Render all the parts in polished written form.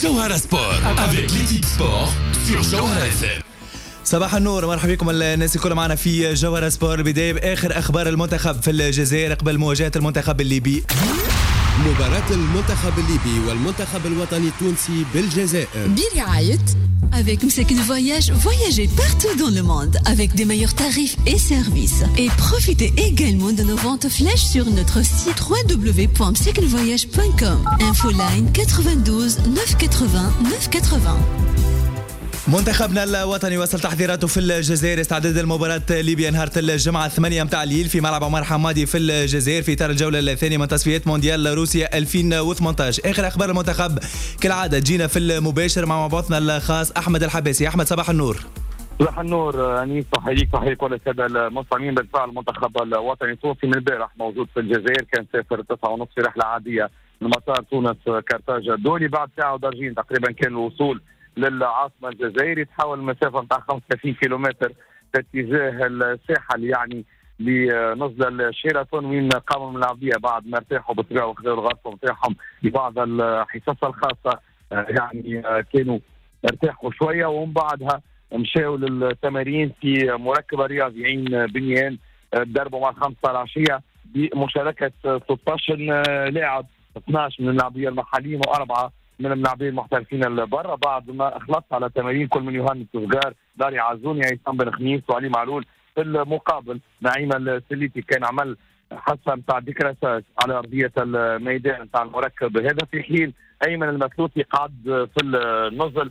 Jawhara Sport avec l'équipe sport sur Jawhara FM. صباح النور، مرحبا بكم الناس الكل معنا في جوهرة سبور. بداية بآخر أخبار المنتخب في الجزائر قبل مواجهة المنتخب الليبي. مباراة المنتخب الليبي والمنتخب الوطني التونسي بالجزائر برعاية Avec Msekin Voyage, voyagez partout dans le monde avec des meilleurs tarifs et services. Et profitez également de nos ventes flash sur notre site www.msekinvoyage.com. Infoline 92 980 980. منتخبنا الوطني وصل تحضيراته في الجزائر استعداد لمباراة ليبيا نهار الجمعة 8 متاع الليل في ملعب عمر حمادي في الجزائر في إطار الجولة الثانية من تصفيات مونديال روسيا 2018. آخر أخبار المنتخب كالعادة جينا في المباشر مع مبعوثنا الخاص أحمد الحباسي. أحمد صباح النور. صباح النور أنيس، تحييك تحية كل السادة المستمعين. بالفعل المنتخب الوطني التونسي من البارح موجود في الجزائر، كان سافر 9:30 في رحلة عادية من مطار تونس كارتاج الدولي. بعد ساعة ودرجين تقريبا كان الوصول للعاصمة الجزائر. تحول المسافة نتاع 35 كيلومتر باتجاه الساحل، يعني لنزل الشيراتون وين قاموا الملاعبية بعد ما ارتاحوا بالطبيعة وخذوا الغرفة نتاعهم ببعض الحصص الخاصة. يعني كانوا ارتاحوا شوية ومن بعدها مشاو للتمارين في مركب رياضي عين بنيان. دربوا مع 5 العشية بمشاركة 16 لاعب، 12 من اللاعبية المحليين و4 من اللاعبين المحترفين برا. بعد ما اخلصت على تمارين كل من يوهان التوزجار، داري عزوني، عصام بن خميس وعلي معلول. في المقابل نعيم السليتي كان عمل حصه نتاع ديكراساج على ارضيه الميدان نتاع المركب هذا، في حين ايمن المثلوثي قعد في النزل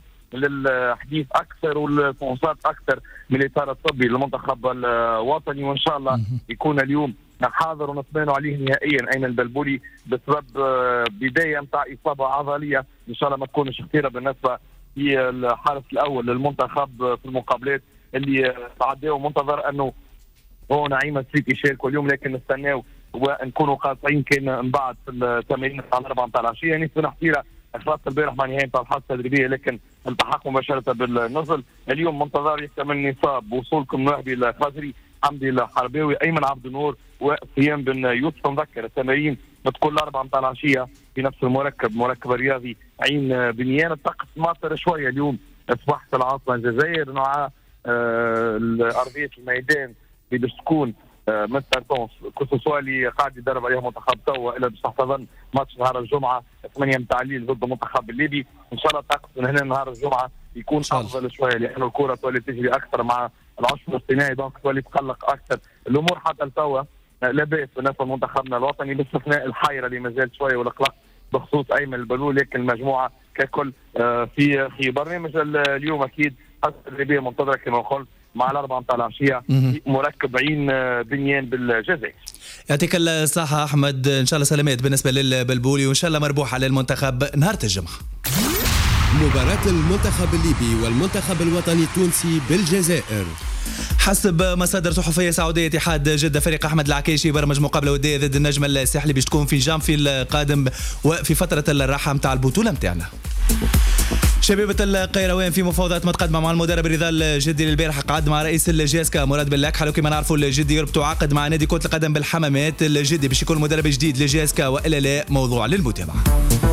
للحديث اكثر والفحوصات اكثر من الاطار الطبي للمنتخب الوطني. وان شاء الله يكون اليوم حاضر ونطمئن عليه نهائيا ايمن البلبولي بسبب بدايه نتاع اصابه عضليه ان شاء الله ما تكونش خطيره بالنسبه في الحارس الاول للمنتخب في المقابلات اللي تعداوا. منتظر انه هو نعيم السيتي يشاركوا اليوم، لكن نستناو ونكونوا قاطعين كان من بعد في التمارين نتاع 4 نتاع العشيه. يعني سنه حتيره اخلصت البارح مع نهايه نتاع الحصه التدريبيه، لكن التحق مباشره بالنزل. اليوم منتظر يكتمل نصاب وصولكم نهبي الخزري، حمدي الحرباوي، ايمن عبد النور وصيام بن يوسف. نذكر التمارين بتكون 4 متاع العشيه في نفس المركب الرياضي عين بنيان. الطقس ماطر شويه اليوم اصبح في العاصمه الجزائر مع ارضيه الميدان اللي باش تكون مستر تونس كوسوسوا اللي قاعد يدرب عليها منتخب توا الا باش تحتضن ماتش نهار الجمعه 8 متاع الليل ضد المنتخب الليبي. ان شاء الله الطقس من هنا نهار الجمعه يكون افضل شويه، لانه الكره تولي تجري اكثر مع العشر الصناعي، دونك تولي تقلق اكثر الامور. حتى لتوا لا باس بالنسبه لمنتخبنا الوطني باستثناء الحيره اللي مازال شويه والقلق بخصوص ايمن البلول، لكن المجموعه ككل في خير. برنامج اليوم اكيد التدريبيه منتظره كما قلت مع 4 متاع العشيه مركب عين بنيان بالجزائر. يعطيك الصحه احمد، ان شاء الله سلامات بالنسبه للبلبولي وان شاء الله مربوحه للمنتخب نهار الجمعه. مباراة المنتخب الليبي والمنتخب الوطني التونسي بالجزائر. حسب مصادر صحفية سعودية اتحاد جدة فريق أحمد العكيشي برمج مقابلة ودية ضد النجم الساحلي باش تكون في جانفي القادم وفي فترة الراحة متاع البطولة متاعنا. شبيبة القيروان في مفاوضات متقدمة مع المدرب رضا الجدي للبارح قعد مع رئيس الجيسكا مراد بلاك. حلو كما نعرفوا الجدي يربطوا عقد مع نادي كرة القدم بالحمامات. الجدي باش يكون مدرب جديد للجيسكا والا لا موضوع للمتابعة.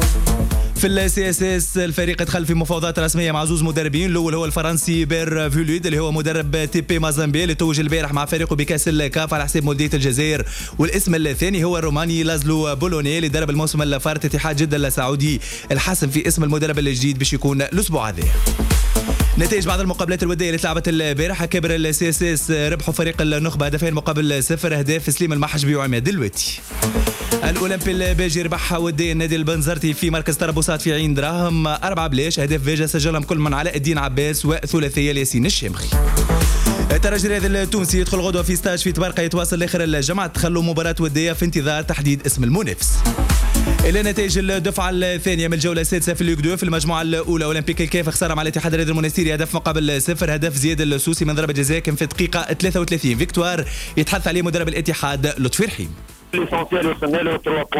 في السي اس اس الفريق دخل في مفاوضات رسميه مع زوز مدربين. الاول هو الفرنسي بير فولود اللي هو مدرب تي بي مازامبي اللي توج البارح مع فريقه بكاس الكاف على حساب مولوديه الجزائر. والاسم الثاني هو الروماني لازلو بولوني اللي درب الموسم الفارط اتحاد جده السعودي. الحسم في اسم المدرب الجديد باش يكون الاسبوع هذا. نتائج بعض المقابلات الوديه اللي تلعبت البارح. كبر السي اس اس ربحوا فريق النخبه هدفين مقابل 0، اهداف سليم المحجبي وعماد اللواتي. الاولمبي الباجي ربح ودي النادي البنزرتي في مركز طرابلس في عين دراهم 4-0. اهداف فيجا سجلهم كل من علاء الدين عباس وثلاثيه ياسين الشامخي. الترجي الرياضي التونسي يدخل غدوه في ستاج في تبارقه يتواصل لاخر الجمعه. تخلوا مباراه وديه في انتظار تحديد اسم المنافس. الى نتائج الدفعه الثانيه من الجوله السادسه في الليغ 2 في المجموعه الاولى. اولمبيك الكاف خساره مع الاتحاد الرياضي المنستيري هدف مقابل 0، هدف زياد السوسي من ضربه جزاء كان في الدقيقه 33. فيكتوار يتحدث عليه مدرب الاتحاد لطفي رحيم. L'essentiel وصلنا له 3 بوان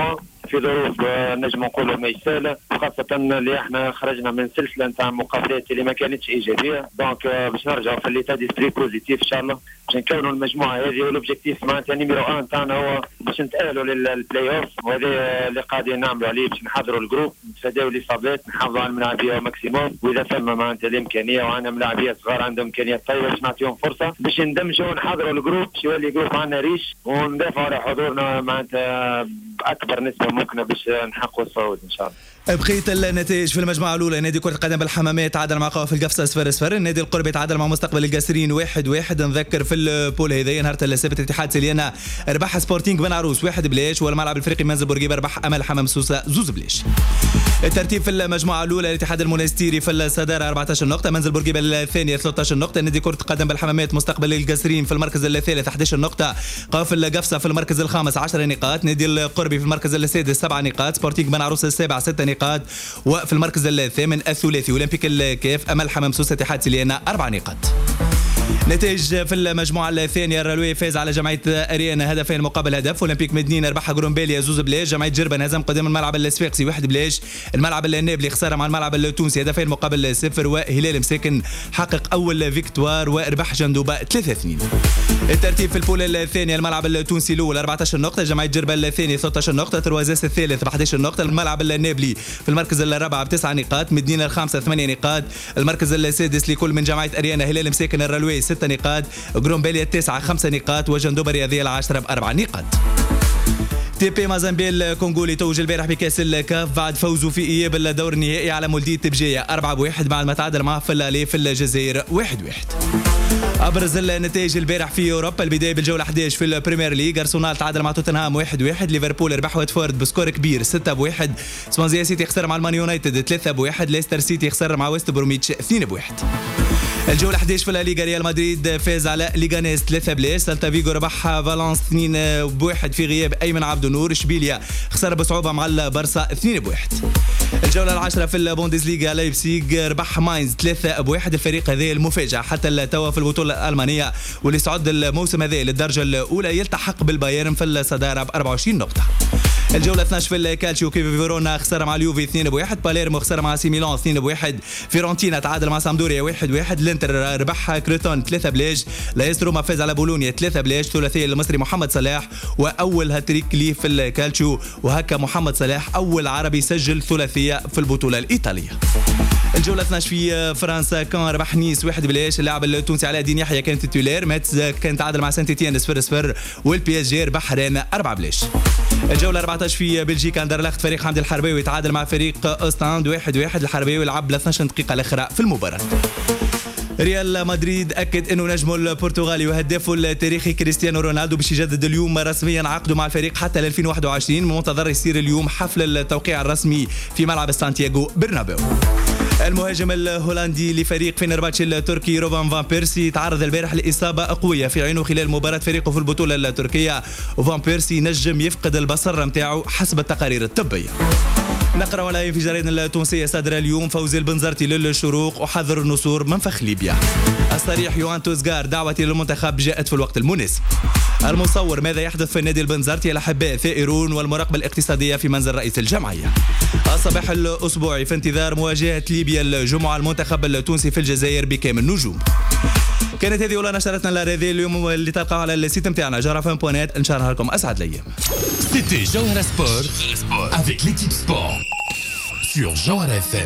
في ظروف نجم نقولوا ما يسهل، خاصة اللي احنا خرجنا من سلسلة نتاع مقابلات اللي ما كانتش ايجابية. دونك باش نرجعوا في ليتا ديسبري بوزيتيف ان شاء الله باش نكونوا المجموعة هذه، والاوبجيكتيف معناتها نيميرو 1 تاعنا هو باش نتأهلوا للبلاي اوف، وهذا اللي قاعدين نعملوا عليه باش نحضروا الجروب، نتفاداو الاصابات، نحافظوا على الملاعبية ماكسيموم، واذا ثم معناتها الامكانية وعندنا ملاعبية صغار عندهم امكانيات طيبة باش نعطيهم فرصة باش ندمجوا ونحضروا الجروب باش يولي جروب عندنا ريش، وندافعوا على حضورنا معناتها بأكبر نسبة ممكنة باش نحققوا الصعود ان شاء الله. بقية النتائج في المجموعة الأولى: نادي كرة القدم بالحمامات تعادل مع قوافل القفصة 0-0، النادي القربي تعادل مع مستقبل القاسرين 1-1. نذكر في البول هذا نهار السبت اتحاد سليانة ربح سبورتينغ بن عروس 1-0، والملعب الفريقي منزل بورقيبة ربح أمل حمام سوسة 2-0. الترتيب في المجموعة الأولى: الاتحاد المنستيري في الصدارة 14 نقطة، منزل بورقيبة الثانية 13 نقطة، نادي كرة القدم بالحمامات مستقبل القاسرين في المركز الثالث 11 نقطة، قوافل القفصة في المركز الخامس 10 نقاط، نادي القربي في المركز السادس 7 نقاط، سبورتينغ بن عروس السابع 6 نقاط، وفي المركز الثامن الثلاثي اولمبيك الكاف امل حمام سوسة اتحاد سليانة 4 نقاط. نتائج في المجموعة الثانية: الرلوي فاز على جمعية أريانا هدفين مقابل هدف، اولمبيك مدنين ربح غرومبيليا 2-0، جمعية جربن هزم قدام الملعب الصفاقسي 1-0، الملعب النابلي خسارة مع الملعب التونسي هدفين مقابل 0، وهلال مساكن حقق أول فيكتوار وربح جندوبة 3-2. الترتيب في البول الثانية: الملعب التونسي الأول 14 نقطة، جمعية جربن الثاني 13 نقطة، تروازيس الثالث ب 11 نقطة، الملعب النابلي في المركز الرابع ب9 نقاط، مدنين الخامسة 8 نقاط، المركز السادس لكل من جمعية أريانا هلال مساكن الرلوي 6 نقاط، غرومبيليا التاسعة 5 نقاط، وجندوبة الرياضية العاشرة ب4 نقاط. تي بي مازامبيل كونغولي توج البارح بكاس الكاف بعد فوزه في اياب الدور النهائي على مولدية بجاية 4-1 بعد ما تعادل معه في الالي في الجزائر 1-1. ابرز النتائج البارح في اوروبا: البدايه بالجوله 11 في البريمير ليج، ارسنال تعادل مع توتنهام 1-1، ليفربول ربح واتفورد بسكور كبير 6-1، سوانزيا سيتي خسر مع المان يونايتد 3-1، ليستر سيتي خسر مع ويست بروميتش 2-1. الجولة 11 في الليغا: ريال مدريد فاز على ليغانيس 3-0، سالتا فيغو ربح فالنس 2-1 في غياب ايمن عبد النور، اشبيليا خسر بصعوبة مع البارسا 2-1. الجولة العاشرة في البوندسليغا: لايبزيغ ربح ماينز 3-1، الفريق هذا المفاجأة حتى التوا في البطولة الألمانية، واللي صعد الموسم هذا للدرجة الأولى يلتحق بالبايرن في الصدارة ب 24 نقطة. الجولة 12 في الكالتشيو: كيفي فيرونا خسر مع اليوفي 2-1، باليرمو خسر مع سي ميلان 2-1، فيرونتينا تعادل مع سامدوريا 1-1، الانتر ربح كريتون 3-0، لايس روما فاز على بولونيا 3-0، ثلاثي المصري محمد صلاح واول هاتريك ليه في الكالتشيو، وهكا محمد صلاح اول عربي سجل ثلاثية في البطولة الإيطالية. الجولة 12 في فرنسا: كان ربح نيس 1-0، اللاعب التونسي علاء الدين يحيى كان تيتولير، ماتز كان تعادل مع سانت إتيان 0-0، والبي اس جي ربح رين 4-0. الجولة 14 في بلجيكا: اندرلخت فريق حمد الحرباوي تعادل مع فريق اوستاند 1-1، الحرباوي لعب 12 دقيقة الأخرى في المباراة. ريال مدريد أكد أنه نجمه البرتغالي وهدافه التاريخي كريستيانو رونالدو باش يجدد اليوم رسميا عقده مع الفريق حتى ل 2021، منتظر يصير اليوم حفل التوقيع الرسمي في ملعب سانتياغو برنابيو. المهاجم الهولندي لفريق فينرباتشي التركي روفان فان بيرسي تعرض البارح لإصابة قوية في عينه خلال مباراة فريقه في البطولة التركية، وفان بيرسي نجم يفقد البصر متاعه حسب التقارير الطبية. نقرأ على في جرائدنا التونسية صدر اليوم: فوزي البنزرتي للشروق وحذر النصور منفخ ليبيا. الصريح: يوهان توزغار دعوتي للمنتخب جاءت في الوقت المناسب. المصور: ماذا يحدث في النادي البنزرتي؟ الأحباء ثائرون والمراقبة الاقتصادية في منزل رئيس الجمعية. الصباح الأسبوعي: في انتظار مواجهة ليبيا الجمعة، المنتخب التونسي في الجزائر بكامل نجوم. كانت هذه أولى نشرتنا الرياضية اليوم اللي تلقاها على السيت متاعنا جوهرة.net. إن شاء الله لكم أسعد الأيام. C'était Jawhara Sport avec l'équipe sport sur Jawhara FM.